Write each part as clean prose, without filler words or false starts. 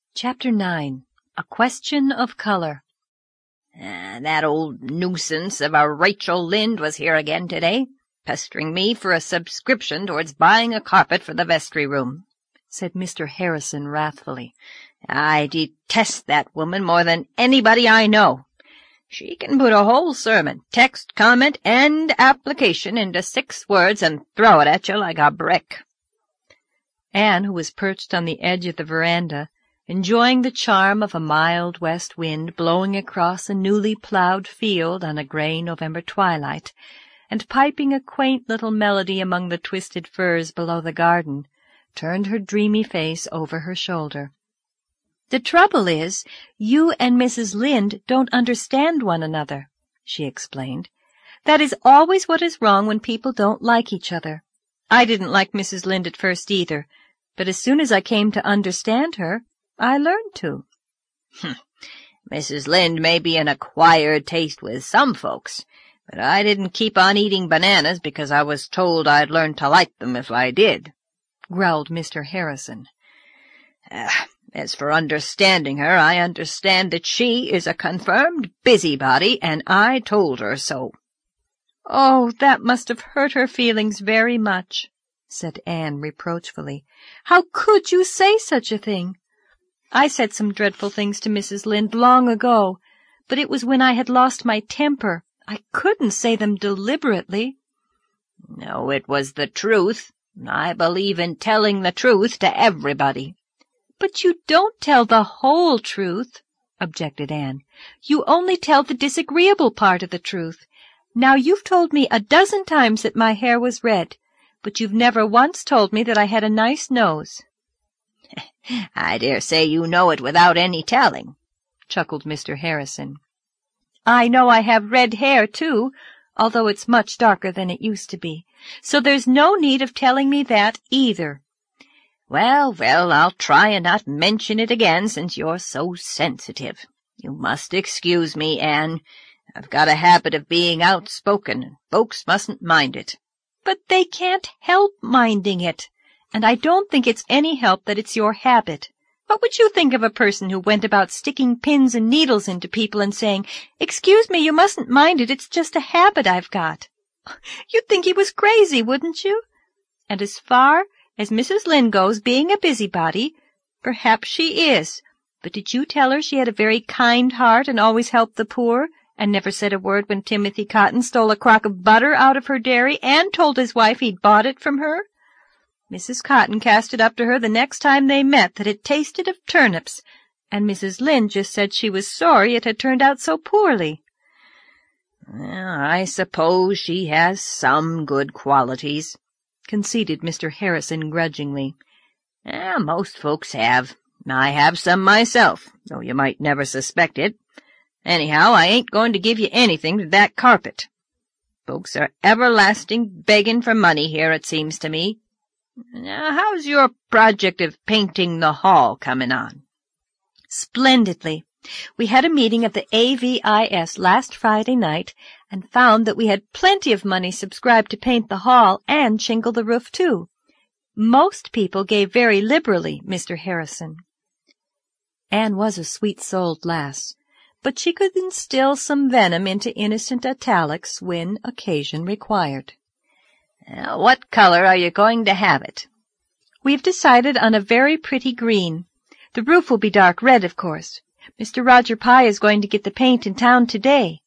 Chapter 9. A Question of Color. That old nuisance of a Rachel Lynde was here again today, pestering me for a subscription towards buying a carpet for the vestry room, said Mr. Harrison wrathfully. I detest that woman more than anybody I know. She can put a whole sermon, text, comment, and application into 6 words and throw it at you like a brick. Anne, who was perched on the edge of the veranda, enjoying the charm of a mild west wind blowing across a newly ploughed field on a grey November twilight, and piping a quaint little melody among the twisted firs below the garden, turned her dreamy face over her shoulder. "The trouble is, you and Mrs. Lynde don't understand one another," she explained. "That is always what is wrong when people don't like each other. I didn't like Mrs. Lynde at first either, but as soon as I came to understand her, I learned to." Mrs. Lynde may be an acquired taste with some folks, but I didn't keep on eating bananas because I was told I'd learn to like them if I did, growled Mr. Harrison. As for understanding her, I understand that she is a confirmed busybody, and I told her so. "Oh, that must have hurt her feelings very much," said Anne reproachfully. "How could you say such a thing? I said some dreadful things to Mrs. Lynde long ago, but it was when I had lost my temper. I couldn't say them deliberately." "No, it was the truth. I believe in telling the truth to everybody." "But you don't tell the whole truth," objected Anne. "You only tell the disagreeable part of the truth. Now, you've told me a dozen times that my hair was red, but you've never once told me that I had a nice nose." "I dare say you know it without any telling," chuckled Mr. Harrison. "I know I have red hair, too, although it's much darker than it used to be, so there's no need of telling me that either." Well, I'll try and not mention it again since you're so sensitive. You must excuse me, Anne. I've got a habit of being outspoken, and folks mustn't mind it." "But they can't help minding it, and I don't think it's any help that it's your habit. What would you think of a person who went about sticking pins and needles into people and saying, 'Excuse me, you mustn't mind it, it's just a habit I've got'? You'd think he was crazy, wouldn't you? And as far as Mrs. Lynde goes, being a busybody, perhaps she is, but did you tell her she had a very kind heart and always helped the poor, and never said a word when Timothy Cotton stole a crock of butter out of her dairy and told his wife he'd bought it from her? Mrs. Cotton cast it up to her the next time they met that it tasted of turnips, and Mrs. Lynde just said she was sorry it had turned out so poorly." "Well, I suppose she has some good qualities," conceded Mr. Harrison grudgingly. "Most folks have. I have some myself, though you might never suspect it. Anyhow, I ain't going to give you anything to that carpet. Folks are everlasting begging for money here, it seems to me. Now, how's your project of painting the hall coming on?" "Splendidly. We had a meeting of the AVIS last Friday night and found that we had plenty of money subscribed to paint the hall and shingle the roof, too. Most people gave very liberally, Mr. Harrison." Anne was a sweet-souled lass, but she could instill some venom into innocent italics when occasion required. "What color are you going to have it?" "We've decided on a very pretty green. The roof will be dark red, of course. Mr. Roger Pye is going to get the paint in town today."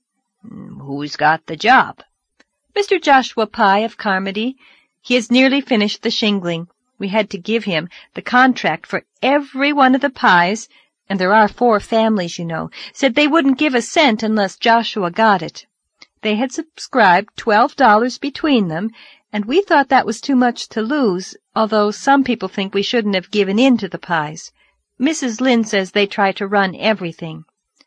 "Who's got the job?" "Mr. Joshua Pye of Carmody. He has nearly finished the shingling. We had to give him the contract for every one of the Pyes, and there are 4 families, you know, said they wouldn't give a cent unless Joshua got it. They had subscribed $12 between them, and we thought that was too much to lose, although some people think we shouldn't have given in to the Pyes. Mrs. Lynde says they try to run everything."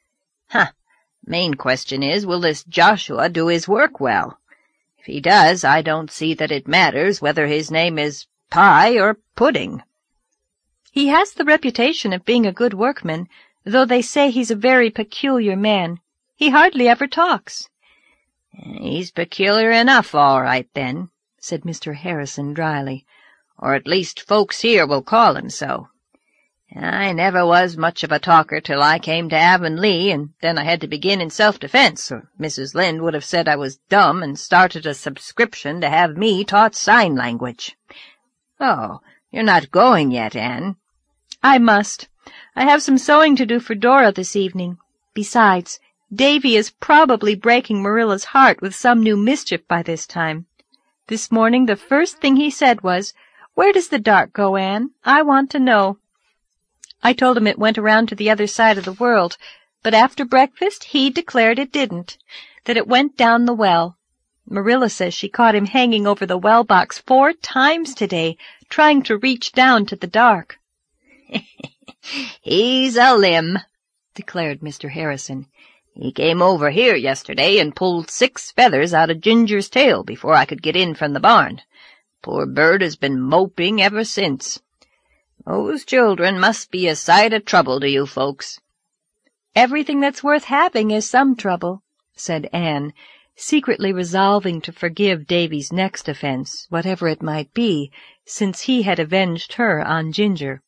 Main question is, will this Joshua do his work well? If he does, I don't see that it matters whether his name is Pye or Pudding." "He has the reputation of being a good workman, though they say he's a very peculiar man. He hardly ever talks." "He's peculiar enough, all right, then," said Mr. Harrison dryly, "or at least folks here will call him so. I never was much of a talker till I came to Avonlea, and then I had to begin in self-defense, or Mrs. Lynde would have said I was dumb and started a subscription to have me taught sign language. Oh, you're not going yet, Anne? I must. I have some sewing to do for Dora this evening. Besides, Davy is probably breaking Marilla's heart with some new mischief by this time. This morning the first thing he said was, "Where does the dark go, Anne? I want to know." I told him it went around to the other side of the world, but after breakfast he declared it didn't, that it went down the well. Marilla says she caught him hanging over the well box 4 times today, trying to reach down to the dark. "He's a limb," declared Mr. Harrison. "He came over here yesterday and pulled 6 feathers out of Ginger's tail before I could get in from the barn. Poor bird has been moping ever since. Those children must be a sight of trouble to you folks." "Everything that's worth having is some trouble," said Anne, secretly resolving to forgive Davy's next offense, whatever it might be, since he had avenged her on Ginger.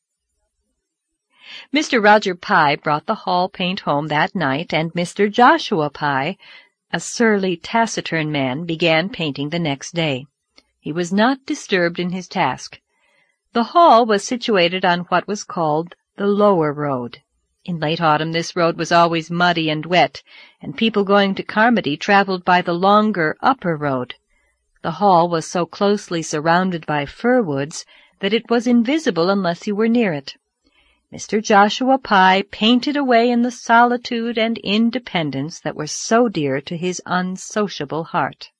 Mr. Roger Pye brought the hall paint home that night, and Mr. Joshua Pye, a surly, taciturn man, began painting the next day. He was not disturbed in his task. The hall was situated on what was called the Lower Road. In late autumn this road was always muddy and wet, and people going to Carmody traveled by the longer Upper Road. The hall was so closely surrounded by fir woods that it was invisible unless you were near it. Mr. Joshua Pye painted away in the solitude and independence that were so dear to his unsociable heart.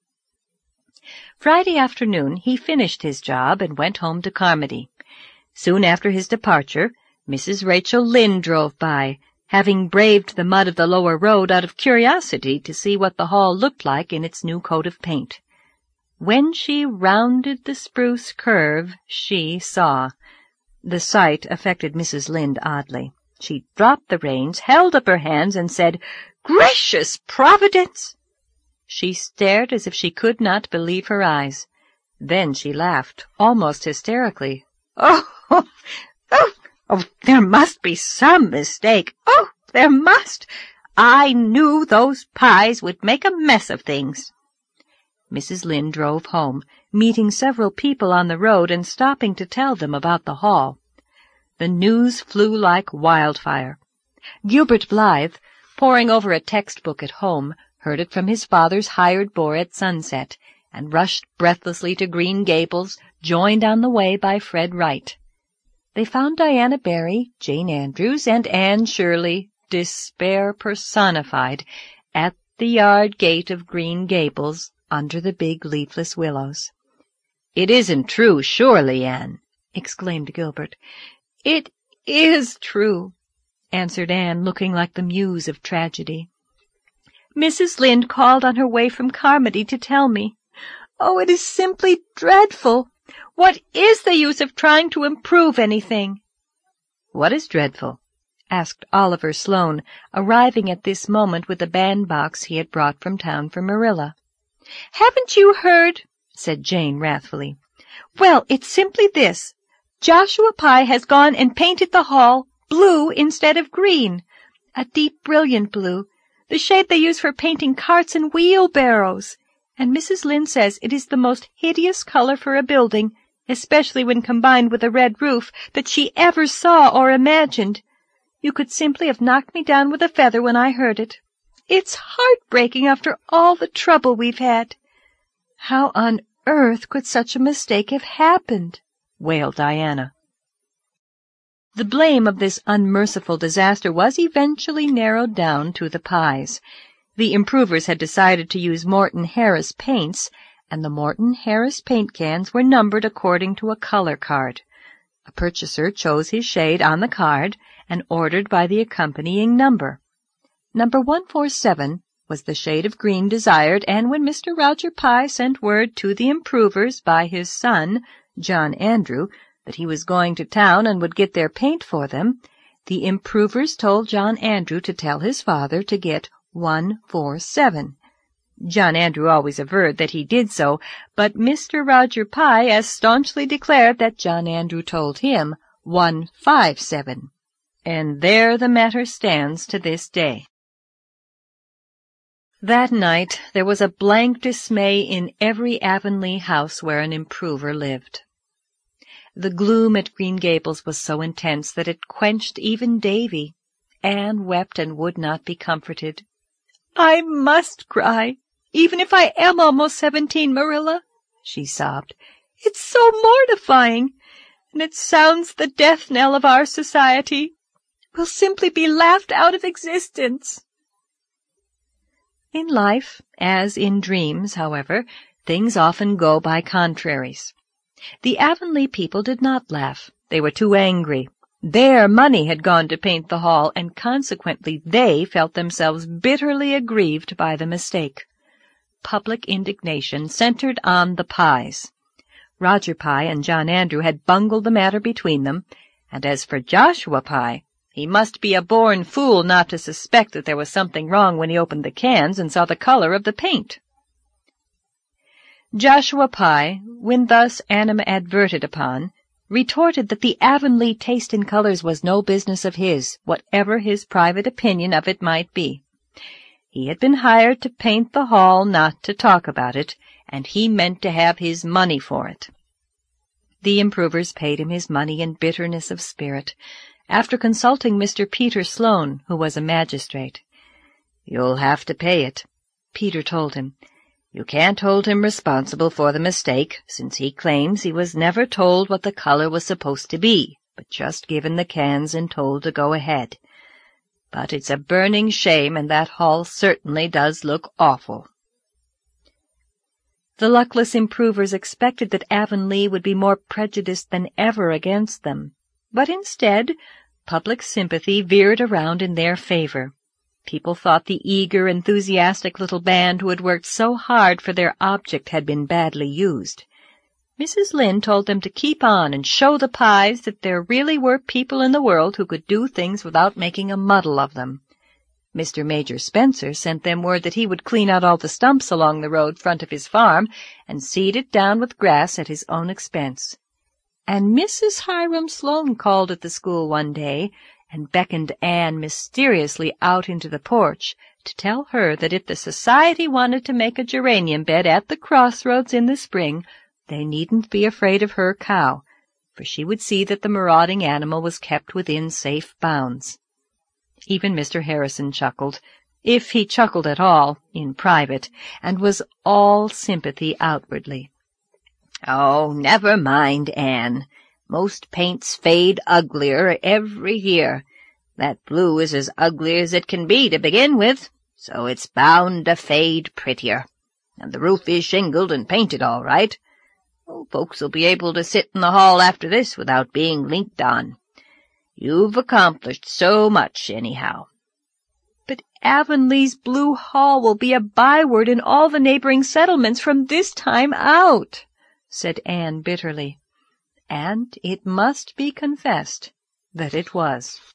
Friday afternoon he finished his job and went home to Carmody. Soon after his departure, Mrs. Rachel Lynde drove by, having braved the mud of the Lower Road out of curiosity to see what the hall looked like in its new coat of paint. When she rounded the spruce curve, she saw. The sight affected Mrs. Lynde oddly. She dropped the reins, held up her hands, and said, "Gracious Providence!" She stared as if she could not believe her eyes. Then she laughed, almost hysterically. Oh, there must be some mistake. Oh, there must. I knew those Pyes would make a mess of things." Mrs. Lynde drove home, meeting several people on the road and stopping to tell them about the hall. The news flew like wildfire. Gilbert Blythe, poring over a textbook at home, heard it from his father's hired boy at sunset, and rushed breathlessly to Green Gables, joined on the way by Fred Wright. They found Diana Barry, Jane Andrews, and Anne Shirley, despair personified, at the yard gate of Green Gables, under the big leafless willows. "It isn't true, surely, Anne?" exclaimed Gilbert. "It is true," answered Anne, looking like the muse of tragedy. "Mrs. Lynde called on her way from Carmody to tell me. Oh, it is simply dreadful. What is the use of trying to improve anything?" "What is dreadful?" asked Oliver Sloane, arriving at this moment with the bandbox he had brought from town for Marilla. "Haven't you heard?" said Jane wrathfully. "Well, it's simply this. Joshua Pye has gone and painted the hall blue instead of green, a deep brilliant blue, the shade they use for painting carts and wheelbarrows, and Mrs. Lynde says it is the most hideous color for a building, especially when combined with a red roof, that she ever saw or imagined. You could simply have knocked me down with a feather when I heard it. It's heartbreaking after all the trouble we've had." "How on earth could such a mistake have happened?" wailed Diana. The blame of this unmerciful disaster was eventually narrowed down to the Pyes. The improvers had decided to use Morton Harris paints, and the Morton Harris paint cans were numbered according to a color card. A purchaser chose his shade on the card and ordered by the accompanying number. Number 147 was the shade of green desired, and when Mr. Roger Pye sent word to the improvers by his son, John Andrew, that he was going to town and would get their paint for them, the improvers told John Andrew to tell his father to get 147. John Andrew always averred that he did so, but Mr. Roger Pye as staunchly declared that John Andrew told him 157, and there the matter stands to this day. That night there was a blank dismay in every Avonlea house where an improver lived. The gloom at Green Gables was so intense that it quenched even Davy. Anne wept and would not be comforted. "I must cry, even if I am almost 17, Marilla," she sobbed. "It's so mortifying, and it sounds the death knell of our society. We'll simply be laughed out of existence." In life, as in dreams, however, things often go by contraries. The Avonlea people did not laugh. They were too angry. Their money had gone to paint the hall, and consequently they felt themselves bitterly aggrieved by the mistake. Public indignation centered on the Pyes. Roger Pye and John Andrew had bungled the matter between them, and as for Joshua Pye, he must be a born fool not to suspect that there was something wrong when he opened the cans and saw the color of the paint. Joshua Pye, when thus animadverted upon, retorted that the Avonlea taste in colors was no business of his, whatever his private opinion of it might be. He had been hired to paint the hall, not to talk about it, and he meant to have his money for it. The improvers paid him his money in bitterness of spirit, after consulting Mr. Peter Sloane, who was a magistrate. "You'll have to pay it," Peter told him. "You can't hold him responsible for the mistake, since he claims he was never told what the color was supposed to be, but just given the cans and told to go ahead. But it's a burning shame, and that hall certainly does look awful." The luckless improvers expected that Avonlea would be more prejudiced than ever against them. But instead, public sympathy veered around in their favor. People thought the eager, enthusiastic little band who had worked so hard for their object had been badly used. Mrs. Lynde told them to keep on and show the Pyes that there really were people in the world who could do things without making a muddle of them. Mr. Major Spencer sent them word that he would clean out all the stumps along the road front of his farm and seed it down with grass at his own expense. And Mrs. Hiram Sloane called at the school one day and beckoned Anne mysteriously out into the porch to tell her that if the society wanted to make a geranium bed at the crossroads in the spring, they needn't be afraid of her cow, for she would see that the marauding animal was kept within safe bounds. Even Mr. Harrison chuckled, if he chuckled at all, in private, and was all sympathy outwardly. "Oh, never mind, Anne. Most paints fade uglier every year. That blue is as ugly as it can be to begin with, so it's bound to fade prettier. And the roof is shingled and painted all right. Oh, folks'll be able to sit in the hall after this without being leaked on. You've accomplished so much, anyhow." "But Avonlea's Blue Hall will be a byword in all the neighboring settlements from this time out," said Anne bitterly. And it must be confessed that it was.